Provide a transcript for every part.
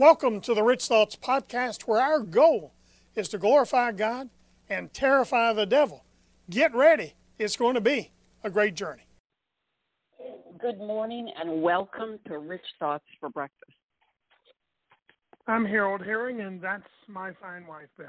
Welcome to the Rich Thoughts Podcast, where our goal is to glorify God and terrify the devil. Get ready. It's going to be a great journey. Good morning and welcome to Rich Thoughts for Breakfast. I'm Harold Herring, and that's my fine wife, Beth.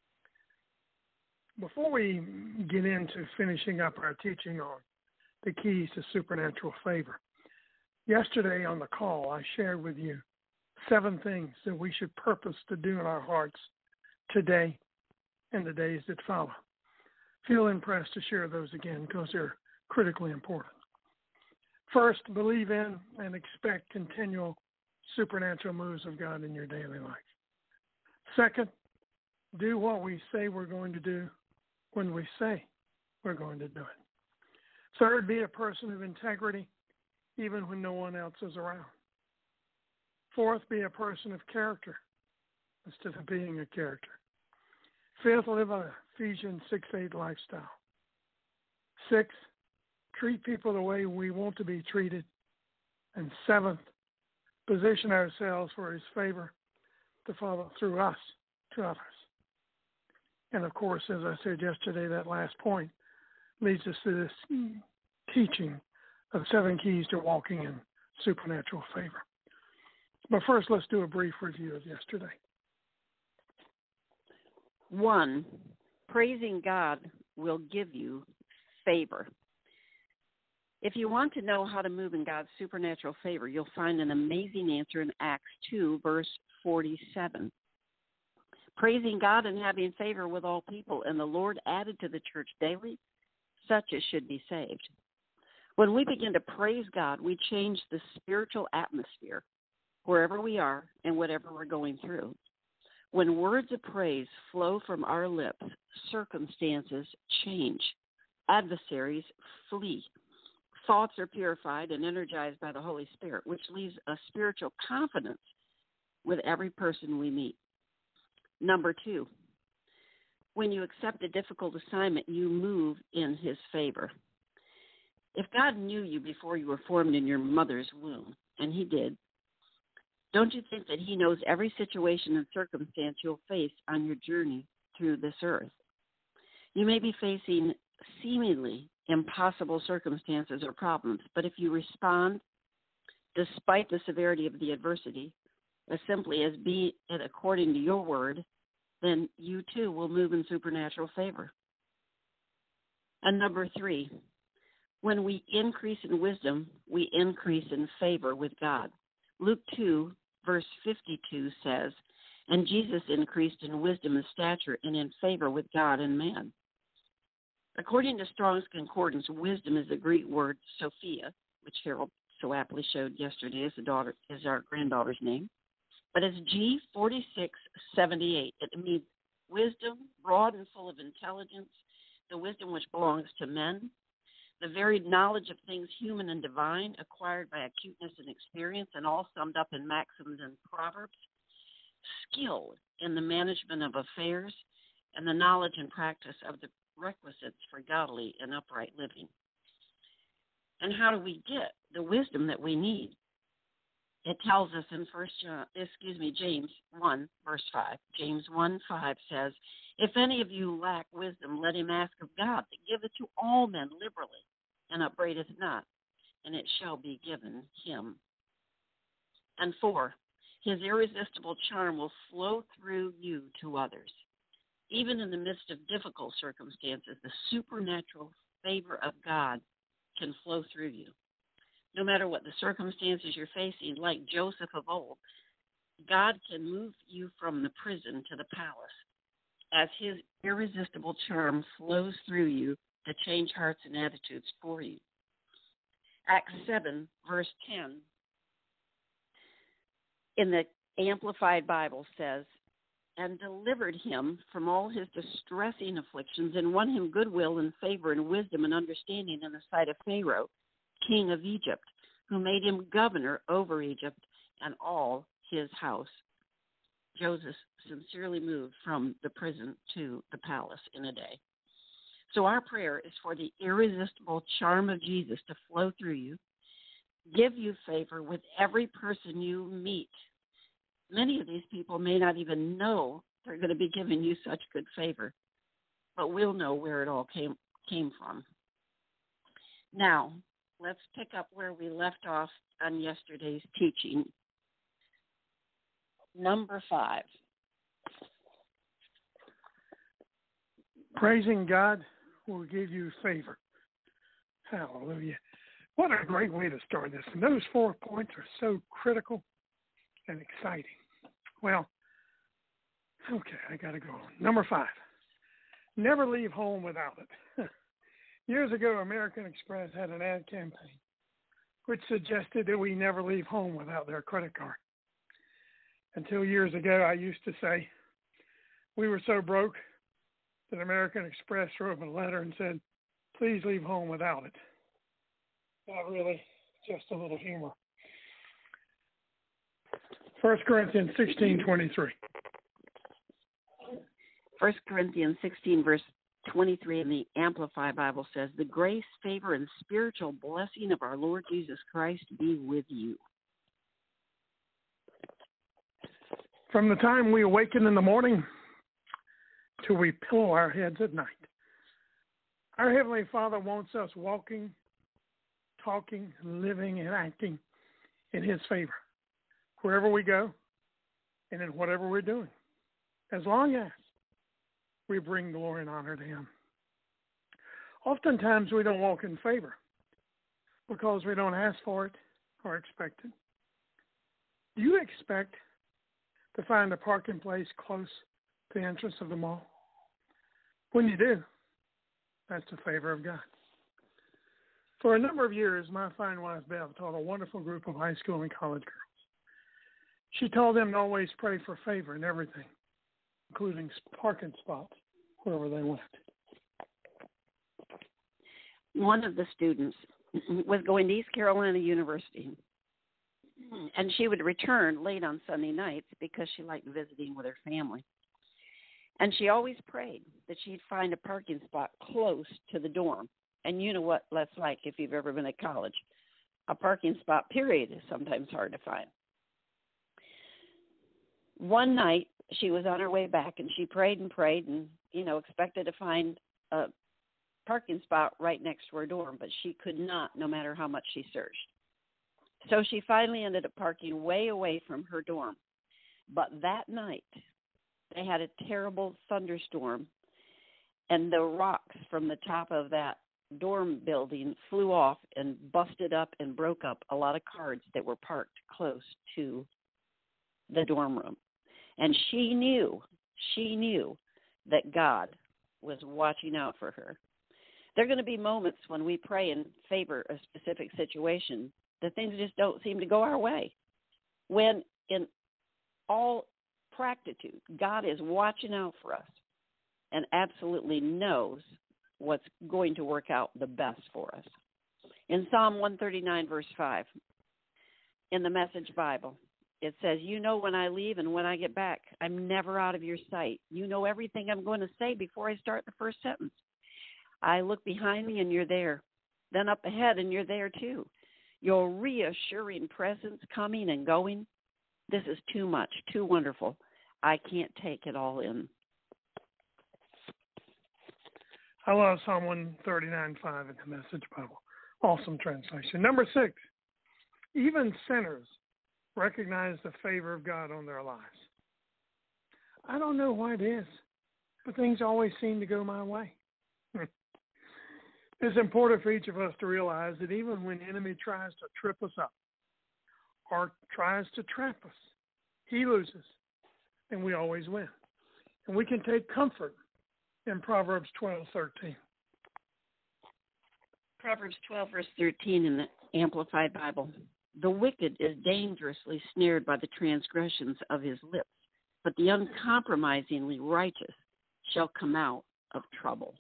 Before we get into finishing up our teaching on the keys to supernatural favor, yesterday on the call I shared with you 7 things that we should purpose to do in our hearts today and the days that follow. Feel impressed to share those again because they're critically important. First, believe in and expect continual supernatural moves of God in your daily life. Second, do what we say we're going to do when we say we're going to do it. Third, be a person of integrity even when no one else is around. Fourth, be a person of character instead of being a character. Fifth, live an Ephesians 6:8 lifestyle. Sixth, treat people the way we want to be treated. And seventh, position ourselves for His favor to follow through us to others. And of course, as I said yesterday, that last point leads us to this teaching of 7 keys to walking in supernatural favor. But first, let's do a brief review of yesterday. 1, praising God will give you favor. If you want to know how to move in God's supernatural favor, you'll find an amazing answer in Acts 2, verse 47. Praising God and having favor with all people, and the Lord added to the church daily such as should be saved. When we begin to praise God, we change the spiritual atmosphere wherever we are and whatever we're going through. When words of praise flow from our lips, circumstances change. Adversaries flee. Thoughts are purified and energized by the Holy Spirit, which leaves a spiritual confidence with every person we meet. Number 2, when you accept a difficult assignment, you move in His favor. If God knew you before you were formed in your mother's womb, and He did, don't you think that He knows every situation and circumstance you'll face on your journey through this earth? You may be facing seemingly impossible circumstances or problems, but if you respond, despite the severity of the adversity, as simply as be it according to your word, then you too will move in supernatural favor. And number 3, when we increase in wisdom, we increase in favor with God. Luke 2, verse 52 says, and Jesus increased in wisdom and stature and in favor with God and man. According to Strong's Concordance, wisdom is the Greek word Sophia, which Harold so aptly showed yesterday is our granddaughter's name. But it's G4678. It means wisdom, broad and full of intelligence, the wisdom which belongs to men, the varied knowledge of things human and divine, acquired by acuteness and experience, and all summed up in maxims and proverbs, skill in the management of affairs, and the knowledge and practice of the requisites for godly and upright living. And how do we get the wisdom that we need? It tells us in James 1, verse 5. James 1:5 says, if any of you lack wisdom, let him ask of God, that giveth to all men liberally, and upbraideth not, and it shall be given him. And 4, His irresistible charm will flow through you to others. Even in the midst of difficult circumstances, the supernatural favor of God can flow through you. No matter what the circumstances you're facing, like Joseph of old, God can move you from the prison to the palace as His irresistible charm flows through you to change hearts and attitudes for you. Acts 7, verse 10, in the Amplified Bible says, and delivered him from all his distressing afflictions, and won him goodwill and favor and wisdom and understanding in the sight of Pharaoh, king of Egypt, who made him governor over Egypt and all his house. Joseph sincerely moved from the prison to the palace in a day. So our prayer is for the irresistible charm of Jesus to flow through you, give you favor with every person you meet, Many of these people may not even know they're going to be giving you such good favor, but we'll know where it all came from. Now, let's pick up where we left off on yesterday's teaching. Number 5. Praising God will give you favor. Hallelujah. What a great way to start this. And those 4 points are so critical and exciting. Well, okay, I got to go on. Number 5, never leave home without it. Years ago, American Express had an ad campaign which suggested that we never leave home without their credit card. Until years ago, I used to say we were so broke that American Express wrote a letter and said, please leave home without it. Not really, just a little humor. 1 Corinthians 16:23. 1 Corinthians 16, verse 23 in the Amplified Bible says, the grace, favor, and spiritual blessing of our Lord Jesus Christ be with you. From the time we awaken in the morning till we pillow our heads at night, our Heavenly Father wants us walking, talking, living, and acting in His favor, wherever we go and in whatever we're doing, as long as we bring glory and honor to Him. Oftentimes we don't walk in favor because we don't ask for it or expect it. Do you expect to find a parking place close to the entrance of the mall? When you do, that's the favor of God. For a number of years, my fine wife, Bev, taught a wonderful group of high school and college girls. She told them to always pray for favor in everything, including parking spots wherever they went. One of the students was going to East Carolina University, and she would return late on Sunday nights because she liked visiting with her family. And she always prayed that she'd find a parking spot close to the dorm. And you know what that's like if you've ever been at college. A parking spot, period, is sometimes hard to find. One night, she was on her way back, and she prayed and expected to find a parking spot right next to her dorm, but she could not, no matter how much she searched. So she finally ended up parking way away from her dorm. But that night, they had a terrible thunderstorm, and the rocks from the top of that dorm building flew off and busted up and broke up a lot of cars that were parked close to the dorm room. And she knew that God was watching out for her. There are going to be moments when we pray and favor a specific situation that things just don't seem to go our way. When in all practitude, God is watching out for us and absolutely knows what's going to work out the best for us. In Psalm 139, verse 5, in the Message Bible, it says, you know when I leave and when I get back, I'm never out of your sight. You know everything I'm going to say before I start the first sentence. I look behind me and you're there. Then up ahead and you're there too. Your reassuring presence coming and going. This is too much, too wonderful. I can't take it all in. I love Psalm 139:5 in the Message Bible. Awesome translation. Number 6, even sinners recognize the favor of God on their lives. I don't know why it is, but things always seem to go my way. It's important for each of us to realize that even when the enemy tries to trip us up or tries to trap us, he loses, and we always win. And we can take comfort in Proverbs 12:13. Proverbs 12, verse 13 in the Amplified Bible. The wicked is dangerously snared by the transgressions of his lips, but the uncompromisingly righteous shall come out of trouble.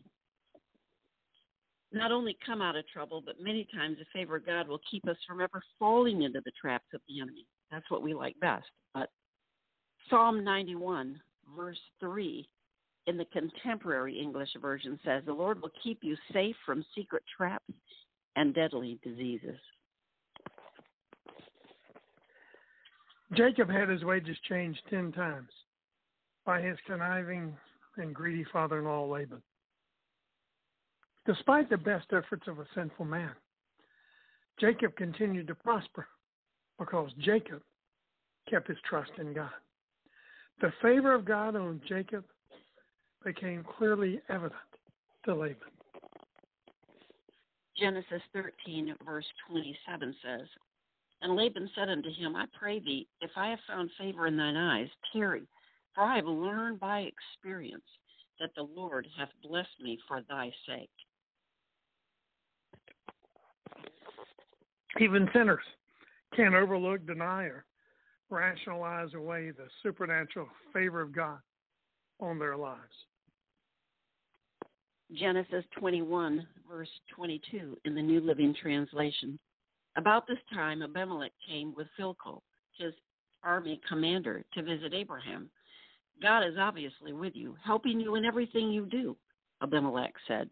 Not only come out of trouble, but many times the favor of God will keep us from ever falling into the traps of the enemy. That's what we like best. But Psalm 91, verse 3, in the Contemporary English Version says, the Lord will keep you safe from secret traps and deadly diseases. Jacob had his wages changed 10 times by his conniving and greedy father-in-law Laban. Despite the best efforts of a sinful man, Jacob continued to prosper because Jacob kept his trust in God. The favor of God on Jacob became clearly evident to Laban. Genesis 13, verse 27 says, And Laban said unto him, I pray thee, if I have found favor in thine eyes, tarry, for I have learned by experience that the Lord hath blessed me for thy sake. Even sinners can't overlook, deny, or rationalize away the supernatural favor of God on their lives. Genesis 21, verse 22 in the New Living Translation. About this time, Abimelech came with Phicol, his army commander, to visit Abraham. God is obviously with you, helping you in everything you do, Abimelech said.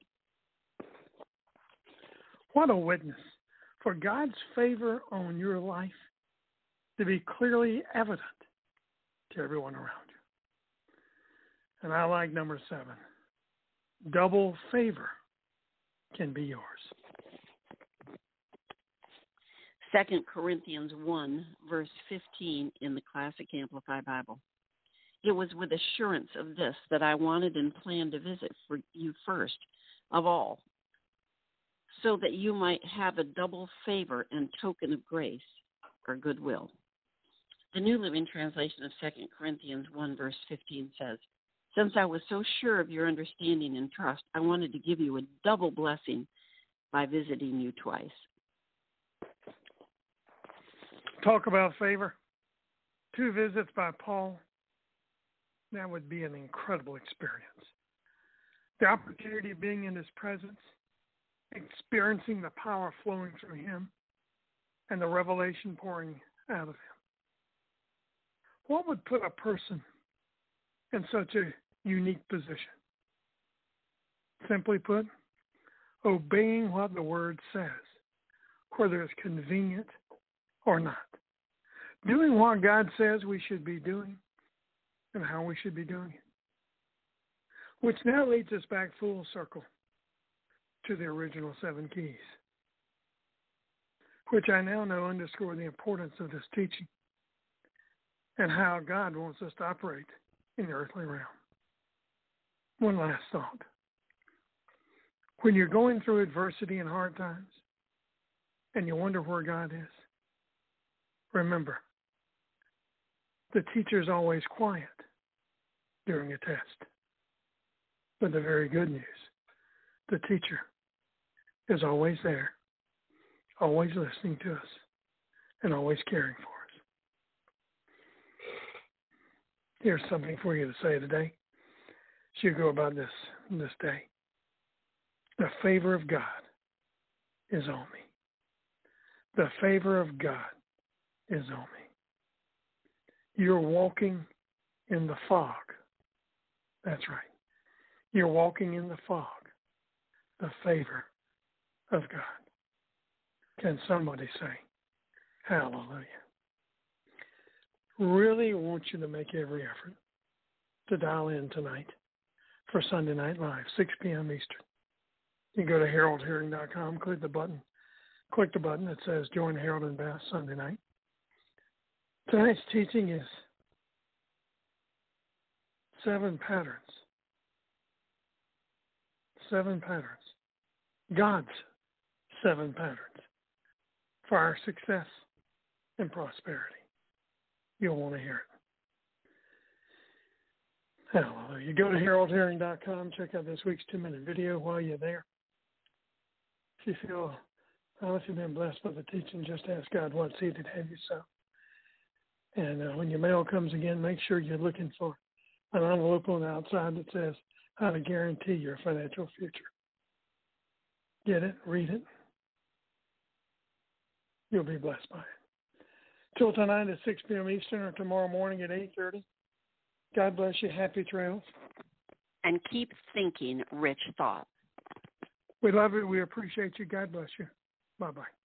What a witness for God's favor on your life to be clearly evident to everyone around you. And I like number 7. Double favor can be yours. 2 Corinthians 1, verse 15 in the Classic Amplified Bible. It was with assurance of this that I wanted and planned to visit for you first of all, so that you might have a double favor and token of grace or goodwill. The New Living Translation of 2 Corinthians 1, verse 15 says, Since I was so sure of your understanding and trust, I wanted to give you a double blessing by visiting you twice. Talk about favor. 2 visits by Paul. That would be an incredible experience. The opportunity of being in his presence, experiencing the power flowing through him, and the revelation pouring out of him. What would put a person in such a unique position? Simply put, obeying what the Word says, whether it's convenient or not. Doing what God says we should be doing and how we should be doing it. Which now leads us back full circle to the original 7 keys, which I now know underscore the importance of this teaching and how God wants us to operate in the earthly realm. One last thought. When you're going through adversity and hard times and you wonder where God is, remember, the teacher's always quiet during a test. But the very good news, the teacher is always there, always listening to us, and always caring for us. Here's something for you to say today as you go about this day. The favor of God is on me. The favor of God is on me. You're walking in the fog. That's right. You're walking in the fog, the favor of God. Can somebody say, hallelujah? Really want you to make every effort to dial in tonight for Sunday Night Live, 6 p.m. Eastern. You can go to HaroldHearing.com, click the button that says Join Harold and Bass Sunday night. Tonight's teaching is 7 patterns. 7 patterns. God's 7 patterns for our success and prosperity. You'll want to hear it. Hallelujah. Go to HaroldHearing.com. Check out this week's 2-minute video while you're there. If you feel, if you've been blessed by the teaching, just ask God what seed to have you sow. And when your mail comes again, make sure you're looking for an envelope on the outside that says how to guarantee your financial future. Get it, read it. You'll be blessed by it. Till tonight at 6 p.m. Eastern or tomorrow morning at 8:30. God bless you. Happy trails. And keep thinking rich thoughts. We love you. We appreciate you. God bless you. Bye-bye.